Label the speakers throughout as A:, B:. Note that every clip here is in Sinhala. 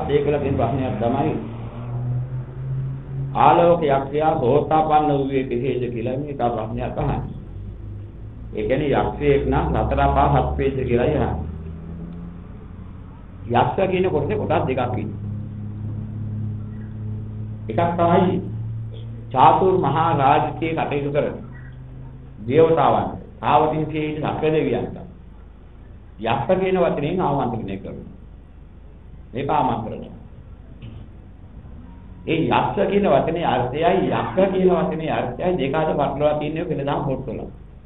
A: යක්ෂයෙක් කියලා කියන ප්‍රශ්නයක් තමයි ආලෝක යක්ෂයා සෝතාපන්න වූයේ කෙසේද කියලා මේක ප්‍රශ්නයක් අහන්නේ. ඒ කියන්නේ යක්ෂයෙක් නම් සතර පහ හත් වේද කියලා යහන්නේ. යක්ෂ කියන කොටසේ කොටස් දෙකක් ඉන්නවා. එකක් තමයි චාතුර් මහා රාජ්‍යයේ කටයුතු කරන දේවතාවන්, ආවතින්සේ සක්‍ර දෙවියන්ට. යක්ෂ කියන වචනයෙන් ආමන්ත්‍රණය කරනවා. මේක ආමන්ත්‍රණය. ඒ යක්ෂ කියන වචනේ අර්ථයයි යක්ෂ කියන වචනේ අර්ථයයි දෙක අතර පටලවා තියෙන්නේ වෙනදාම පොත්වල.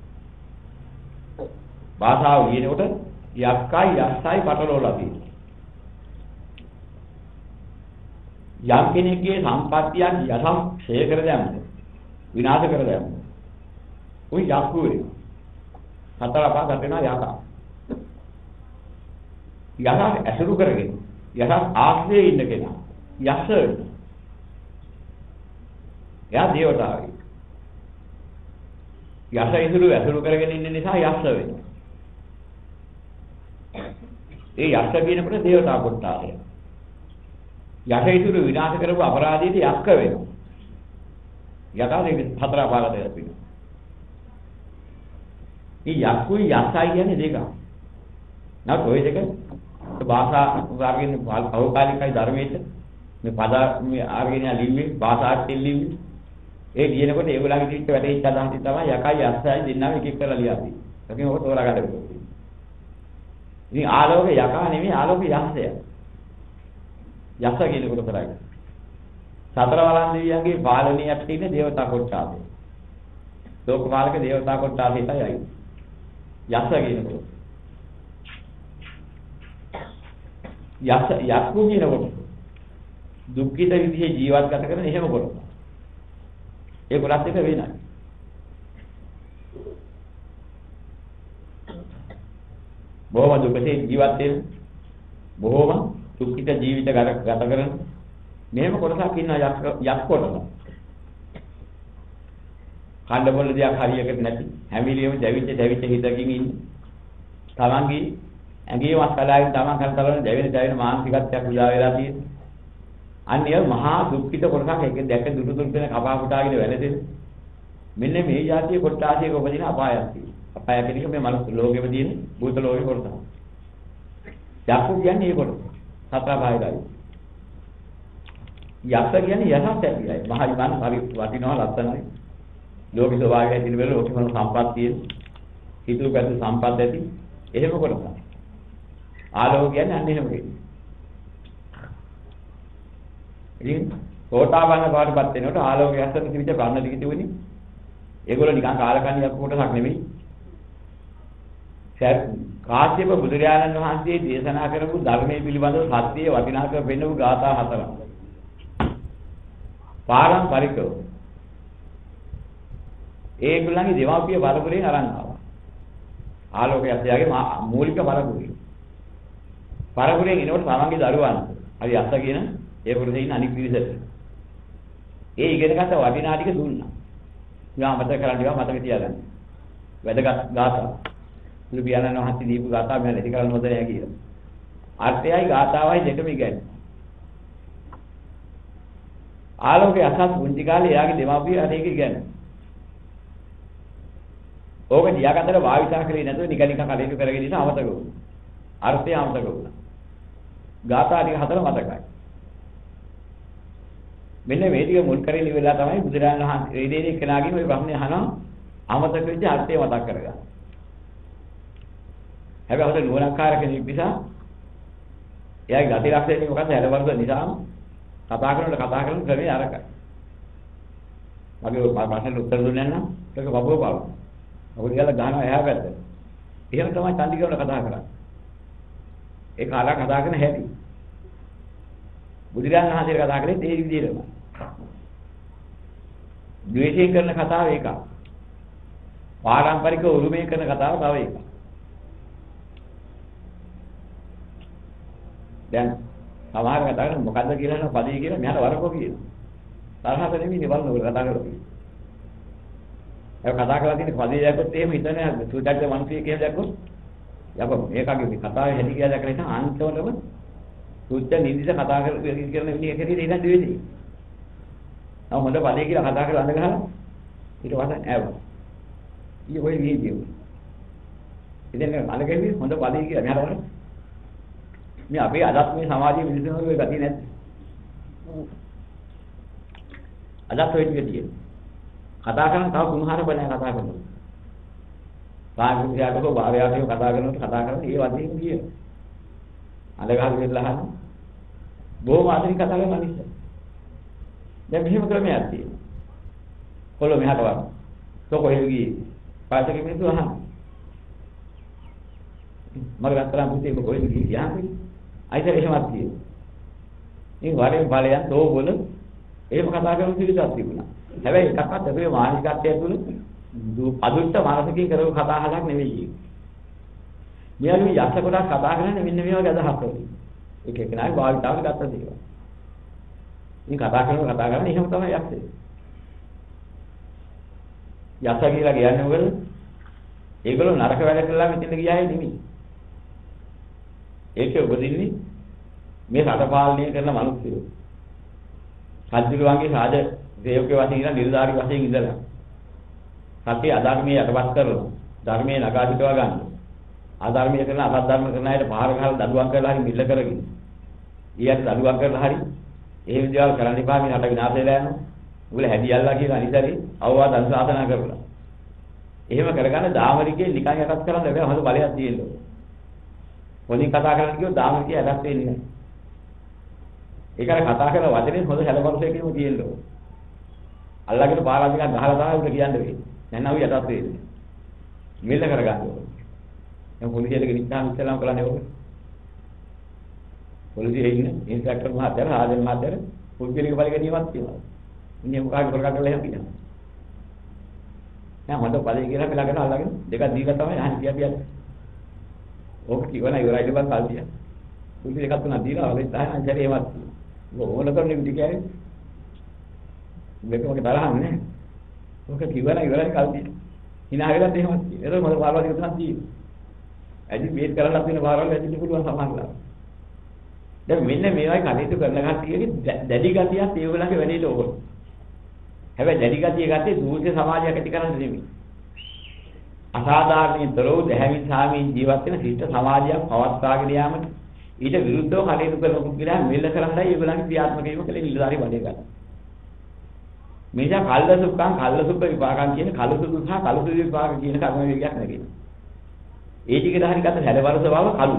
A: භාෂාව කියනකොට යක්කයි යස්සයි පටලවලා තියෙනවා. යම් කෙනෙක්ගේ සම්පත්තියක් යසම් ඡය කර දැම්ම විනාශ කර දැම්ම උයි යක්කු වෙනවා. හතර පහ ගන්නවා යකා. යකා ඇසුරු කරගෙන යකා ආශ්‍රයේ ඉන්න කෙනා යක්ෂ වෙනවා. එයා දේවතාවෙක්. යක්ෂ ඇසුරු කරගෙන ඉන්න නිසා යක්ෂ වෙනවා. ඒ යක්ෂ කියනකොට දේවතා කොටාය. යක්ෂ විනාශ කරපු අපරාධයට යක්ෂ වෙනවා. යකාගේ හතර පාගත වෙනවා. මේ යක්කුයි යක්ෂයි කියන්නේ දෙක. නැත් ඔය දෙක භාෂා වර්ගයෙන් අවකාලිකයි ධර්මයේ මේ පද මේ ආර්ගිනිය ලිව්වේ භාෂාත් ලිව්වේ ඒ ලියනකොට ඒගොල්ලන්ගේ දිට වැටෙච්ච අදහස තමයි යකයි යක්ෂයි දෙන්නම එක එක කරලා ලියන්නේ. ඒකෙන් ඔක තෝරා ගන්න ඕනේ. ඉතින් ආලෝක යකා නෙමෙයි ආලෝක යක්ෂය. යක්ෂ කියනකොට කරන්නේ. සතර වරන් දෙවියන්ගේ පාලනීයක් තියෙන දේවතා කොටාපේ. ලෝකපාලක දේවතා කොටාපේටයි යක්ෂ කියනකොට. යක්කු කියනකොට දුක්ඛිත විදිහේ ජීවත් ගත කරන එහෙම කොට. ඒ කොටස් එක වෙනයි. බොහොම දුකසේ ජීවත් වෙන බොහොම දුක්ඛිත ජීවිත ගත කරන මෙහෙම කොටසක් ඉන්නවා යක් කොටස. කණ්ඩ බොල දෙයක් හරියකට නැති හැමිලියම දැවිච්ච හිතකින් ඉන්නේ. තමන්ගේ ඇඟේ වත් කලාවෙන් තමන් කරන දැවෙන මානසිකත්වයක් උදා වෙලා තියෙනවා. අන්නේ මහා දුක්ඛිත කොටසක් එක දැක දුරු දුරු වෙන කපා පුටාගෙන වැළෙදෙන. මෙන්න මේ જાතිය කොටාසියක උපදින අපායක් තියෙනවා. අපාය කියන එක මේ මනුස්ස ලෝකෙම තියෙන භූත ලෝකේ කොටස. යක්කු කියන්නේ ඒ කොටස. සතර භාගයයි. යක්ෂ කියන්නේ යසස් ඇතියයි. මහා විමාන හරි වටිනවා ලස්සනයි. ලෝක ස්වභාවය ඇතින වෙලාව ලෝකෙම සම්පත්තිය හිතුව පැතු සම්පත් ඇති එහෙම කොටස. ආලෝක කියන්නේ අන්න එහෙම වෙන්නේ. ඉතින් සෝතාපන්න පාටපත් වෙනකොට ආලෝකය ඇස්සට තිබිච්ච ප්‍රාණ ටික තිබුණේ. ඒගොල්ලෝ නිකන් කාලකන්ණියක් කොටසක් නෙමෙයි. කාශ්‍යප බුදුරජාණන් වහන්සේ දේශනා කරපු ධර්මයේ පිළිබඳව සත්‍යයේ වටිනාකම වෙන්නු ගාථා හතරක්. පාරම්පරිකව ඒගොල්ලන්ගේ දෙමාපිය පරපුරෙන් අරන් ආවා. ආලෝකය ඇත්තයාගේ මූලික පරපුරේ. පරපුරෙන් එනකොට තමන්ගේ දරුවන් හරි අස්ස කියන ඒ පුරුෂේ ඉන්න අනික් පිරිසට ඒ ඉගෙන ගන්න වටිනා ටික දුන්නා. යා මතක කරගන්න ඒවා මතක තියාගන්න. වැදගත් ගාථා. මුළු පියාණන් වහන්සේ දීපු ගාථා මම නැති කරන්න හොඳ නැහැ කියලා. අර්ථයයි ගාථාවයි දෙකම ඉගන්නේ. ආලෝකයේ අසත් පුංචි කාලේ එයාගේ දෙමාපිය අනේක ඉගන්නේ. ඕක දියාගත්තට භාවිතා කරේ නැතුව නිකන් කටයුතු කරගෙන ඉන්න අමතක වුණා. අර්ථය අමතක වුණා. ගාථා ටික හතර මතකයි. මෙන්න මේ ටික මුල් කරගෙන ඉවරලා තමයි බුදුරජාණන් වහන්සේ මේ දෙන්නේ කෙනාගෙන් ওই ප්‍රශ්නේ අහනවා අමතක වෙච්ච අර්ථය මතක් කරගන්න. හැබැයි අපිට නුවණක්කාර කෙනෙක් නිසා එයාගේ ගති ලක්ෂණය මොකද්ද හැලවර්ග නිසාම කතා කරන ක්‍රමය අරකයි. මගේ ප්‍රශ්නෙට උත්තර දුන්නේ නැත්නම් ඒක බබුව පාව. මොකද කියලා ගහනවා එහා පැත්තට. එහෙම තමයි චන්දිකවල කතා කරන්නේ. ඒ කාලා කතා කරන හැටි. බුදුරජාණන් වහන්සේ කතා කරේ ඒ විදිහටම. ද්වේෂයෙන් කරන කතාව එකක්. පාරම්පරික උරුමයෙන් කරන කතාව තව එකක්. දැන් සමහර කතා කරන මොකද්ද කියලා නෝ පදේ කියලා මෙහාට වරකෝ කියනවා. තරහට නෙමෙයි බලන්න කතා කරලා. ඒක කතා කරලා තියෙන පදේ දැක්කොත් එහෙම හිතන්නේ සුදක්ද මනුස්සයෙක් කියලා දැක්කොත් යකෝ මේකගේ මේ කතාවේ හැටි කියලා දැකලා ඉතින් අන්තිමටම සුද්ධ නිදිස කතා කරන විදිහ හැටියට ඉන්න දෙවිදී. නම හොඳ පදේ කියලා කතා කරලා අඳ ගහලා ඊට පස්සේ ඈව. ඊ ඔය වීඩියෝ. ඉතින් අඳ ගැවි හොඳ පදේ කියලා මෙහාට වරන. මේ අපේ අදත් මේ සමාජයේ මිනිස්සුන්ගේ ඔය ගතිය නැද්ද? අදත් ඔය ටික තියෙනවා. කතා කරන තව කුණහාර බණ කතා කරනවා. කාර්යක්‍රියාවක භාවයාවක කතා කරන ඒ වදින් කිය. අඳ ගහලා ඉඳලා අහන බොහොම ආදරෙන් කතා කරන මිනිස්සු. දැන් මෙහෙම ක්‍රමයක් තියෙනවා. කොල්ල මෙහාට වරන. කොහෙද ගියේ? පාසක මිනිස්සු අහන. මගේ අත්තරන් පුතේ කොහෙද ගියේ කියන්නේ? අයිතර එහෙමත් තියෙනවා. මේ වරෙන් බලයන් තෝබල එහෙම කතා කරන පිළිසක් තිබුණා. හැබැයි එකක්වත් අපේ මානසිකත්වය තුළ අදුත්ත මානසිකයෙන් කරපු කතා හලක් නෙවෙයි. මෙයාලු යක්ෂ කොටස් කතා කරන්නේ මෙන්න මේ වගේ අදහස් වලින්. එක එකනායි භාවිතාවට ගත්ත දේවල්. ඉතින් කතා කරන්නේ එහෙම තමයි යක්ෂය. යක්ෂ කියලා කියන්නේ මොකද? ඒගොල්ලෝ නරක වැඩ කළා මෙතන ගියායි නෙමෙයි. ඒකේ උපදින්නේ මේ රට පාලනය කරන මිනිස්සු. සාධිරුවන්ගේ සාජ දේවකේ වශයෙන් ඉඳලා නිර්ධාරි වශයෙන් ඉඳලා සත්‍ය අධර්මයේ යටපත් කරලා ධර්මයේ නගා සිටවා ගන්න. අධර්මයේ කරන අසද්ධර්ම කරන අයට පහර ගහලා දඩුවම් කරලා හරි මිල්ල කරගෙන. ඊයට දඩුවම් කරලා හරි එහෙම දේවල් කරන්න එපා මේ රට විනාශ වෙලා යනවා. උගල හැදියල්ලා කියලා අනිසරි අවවාද අනුශාසනා කරලා. එහෙම කරගන්න දාමරිකේ නිකන් යටත් කරන්න බැහැ හොඳ බලයක් තියෙන්න ඕන. මොනින් කතා කරන්න කිව්වොත් දාමරිකේ යටත් වෙන්නේ නැහැ. ඒකට කතා කරන වචනේ හොඳ හැලපරුසයකින්ම තියෙන්න ඕන. අල්ලගෙන පාරක් ගහලා තමයි උට කියන්න වෙන්නේ. නැත්නම් උ යටත් වෙන්නේ. මෙල්ල කරගන්න ඕන. දැන් පොලිසියට ගෙනිච්චාම ඉස්සෙල්ලාම කරන්නේ ඕක. පොලිසියේ ඉන්න ඉන්ස්පෙක්ටර් මහත්තයා ආදෙන් මහත්තයා පුද්ගලික පරිගණියක් තියෙනවා. ඉන්නේ මොකක්ද කරගන්න කියලා එහෙම කියනවා. දැන් හොඳ පදේ කියලා අපි ළඟට අල්ලගෙන දෙකක් දීලා තමයි අහන්නේ කියන්නේ. ඕක කිව්වන ඉවරයි ඉතින් කල්තිය. පුදුලි එකක් තුනක් දීලා වගේ තමයි අන්තරේ ඒවත්. ඕන කරන්නේ පිටි කියන්නේ. මේක මොකද තරහන්නේ? ඕක කිව්වන ඉවරයි කල්තිය. hina වෙලත් එහෙමත් කියනවා. ඒක මොකද පාරවල් දෙක තුනක් දීලා. ඇයි මේක කරලා තියෙන පාරවල් ඇදින්න පුළුවන් සමහරවල්. දැන් මෙන්න මේවයි කටයුතු කරන කට්ටියගේ දැඩි ගතියක් ඒගොල්ලන්ගේ වැඩේට ඕන. හැබැයි දැඩි ගතිය ගත්තේ දූෂ්‍ය සමාජයක් ඇති කරන්න නෙමෙයි. අසාධාරණතරෝ දැහැමින් සාමීන් ජීවත් වෙන ශිෂ්ට සමාජයක් පවත්වාගෙන යාමට ඊට විරුද්ධව කටයුතු කරන පුද්ගලයා මෙල්ල කරන්නයි ඒගොල්ලන්ගේ ක්‍රියාත්මක වීම කලේ නිලධාරි වැඩේ ගන්න. මේක කල්ලසුක්ඛ විපාකම් කියන කලසුදු සහ කලසුදු විපාක කියන කර්ම වේගයක් නැගෙනවා. ඒ ටික දහරි ගත හැඩවරස බව කලු.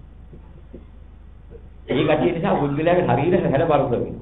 A: ඒ ගතිය නිසා පුද්ගලයාගේ ශරීරය හැඩවරස වෙනවා.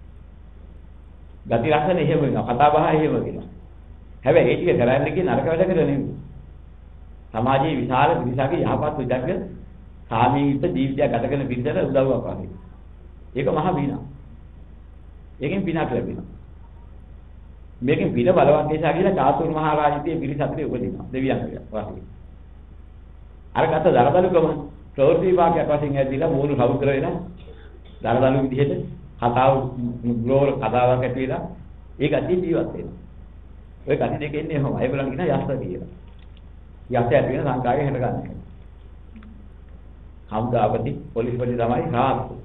A: ගති ලක්ෂණ එහෙම වෙනවා. කතා බහ එහෙම වෙනවා. හැබැයි ඒ ටික කරන්නේ කියන නරක වැඩ කරලා නෙමෙයි. සමාජයේ විශාල පිරිසකගේ යහපත් විදග්ග සාමීත ජීවිතයක් ගත කරන පිරිසට උදව්වක් වගේ. ඒක මහ බිනා. ඒකෙන් පිනක් ලැබෙනවා. මේකෙන් පින බලවත් නිසා කියලා චාතුරු මහ රාජිතයේ පිරිස අතරේ උපදිනවා. දෙවියන් වගේ. අර ගත දරදලුකම ප්‍රවෘත්ති විභාගයක් වශයෙන් ඇදලා මූණු සවුකර වෙලා දරදලු විදිහට කතාව ග්ලෝර කතාවක් ඇති වෙලා ඒක අදී ජීවත් වෙනවා. ඔය කටි දෙක එන්නේ එහෙම. ඒගොල්ලන් කියන යස්ස කියලා. යස්ස ඇති වෙන සංකාරය හැට ගන්න එක. හම්දාපති පොලිස්පති තමයි රාජ්‍ය.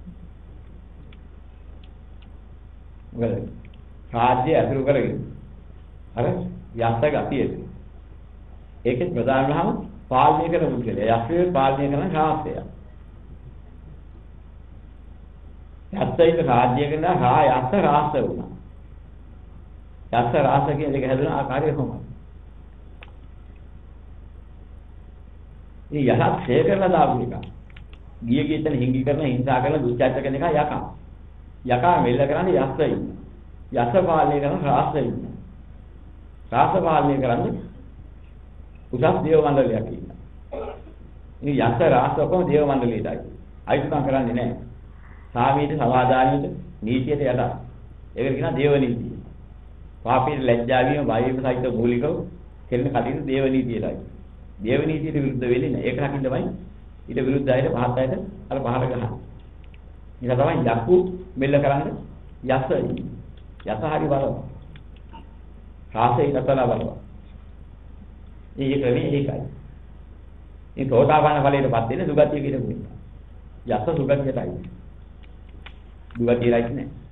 A: මොකද රාජ්‍ය අතුරු කරගෙන අර යස්ස ගතියෙද. ඒකේ ප්‍රධානම පාලනය කරන පුද්ගලයා. යස්සේ පාලනය කරන ශාස්ත්‍රය. යස්සයික රාජ්‍ය කරන යස්ස රාස්ත්‍ර වුණා. යස්ස රාස කියන එක හැදුන ආකාරය කොහොමද? මේ යහත් ඡය කරලා දාපු එක. ගිය ගියතන හිඟි කරන හිංසා කරන දුච්චාච කරන එක යකා. යකා මෙල්ල කරන්නේ යස්සයි. යස්ස පාලනය කරන රාසයි. රාස පාලනය කරන්නේ උසස් දේව මණ්ඩලයක් ඉන්නවා. ඉතින් යස්ස රාස ඔක්කොම දේව මණ්ඩලයටයි. අයිතිකම් කරන්නේ නැහැ. සාමීත සමාදානියට නීතියට යට. ඒකට කියනවා දේව නීතිය. පාපීට ලැජ්ජා වීම බාහිර සහිත මූලිකව කෙරෙන කටයුතු දේව නීතියලයි. දේව නීතියට විරුද්ධ වෙන්නේ නැහැ. ඒක රකින්න තමයි ඊට විරුද්ධ අයට පහත් අයට අර පහර ගහන. ඒක තමයි යක්කු මෙල්ල කරන්නේ යසයි. යස හරි බලව. රාසයි නතලා බලව. මේ ක්‍රමයේ ඒකයි. මේ සෝතාපන්න ඵලයටපත් වෙන්නේ සුගතිය කියන එක. යස සුගතියටයි. දුක කියලා ඉන්නේ නැහැ.